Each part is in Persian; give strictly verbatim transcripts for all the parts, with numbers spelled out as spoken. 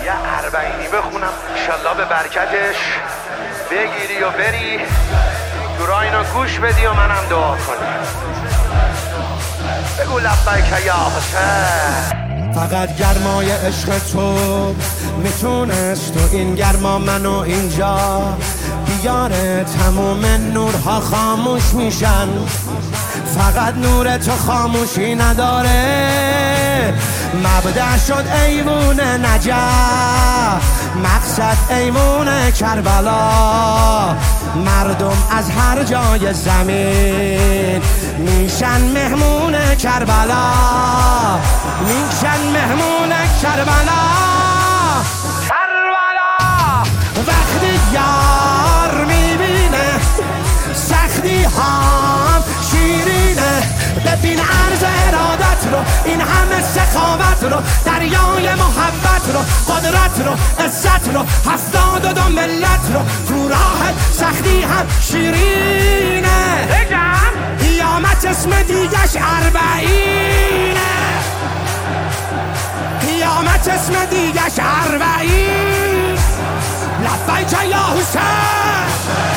یه اربعینی بخونم انشالله به برکتش بگیری و بری دورا اینا گوش بدی و منم دعا کنی. بگو لبیک یا حسین. فقط گرمای عشق تو میتونست تو این گرما منو اینجا بیاره. تموم نورها خاموش میشن، فقط نور تو خاموشی نداره. مبدأ شد ایوون نجف، مقصد ایوون کربلا. مردم از هر جای زمین میشن مهمون کربلا، میشن مهمون کربلا. کربلا وقتی یار میبینه سختی هم شیرینه. ببین عرض ارادت رو، این همه سخاوت رو، دریای محبت رو، قدرت رو، عزت رو، هفتاد و دو ملت رو. تو راه سختی هم شیرینه. بگم قیامت اسم دیگش اربعینه. قیامت اسم دیگش اربعین. لبیک یا حسین.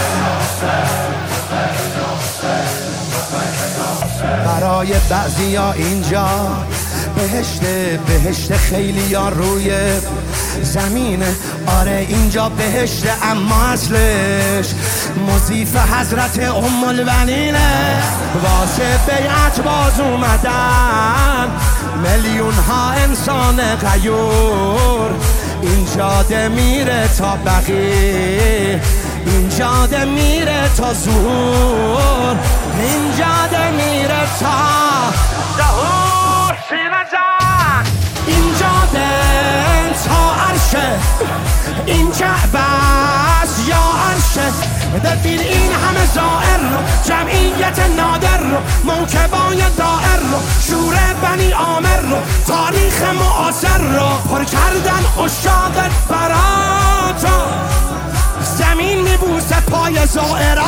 برای بعضی ها اینجا بهشت، بهشت خیلی ها روی زمینه. آره اینجا بهشت، اما اصلش مضیف حضرت ام البنینه. واسه بیعت باز اومدن میلیون ها انسان غیور. این جاده میره تا بقیه، این جاده میره تا ظهور، این جاده میره تا ظهور. سینه جان این جاده تا عرشه، این کعبه یا عرشه. ببین این همه زائر رو، جمعیت نادر رو، موکبای دائر رو، شور بنی عامر رو، تاریخ معاصر رو پر کردن اشاقت براتو. زمین میبوسه پای زائراتو،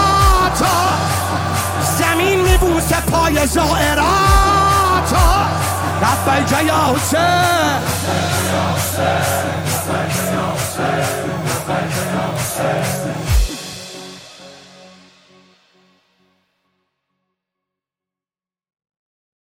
زمین میبوسه پای زائراتو. لبیک یا حسین.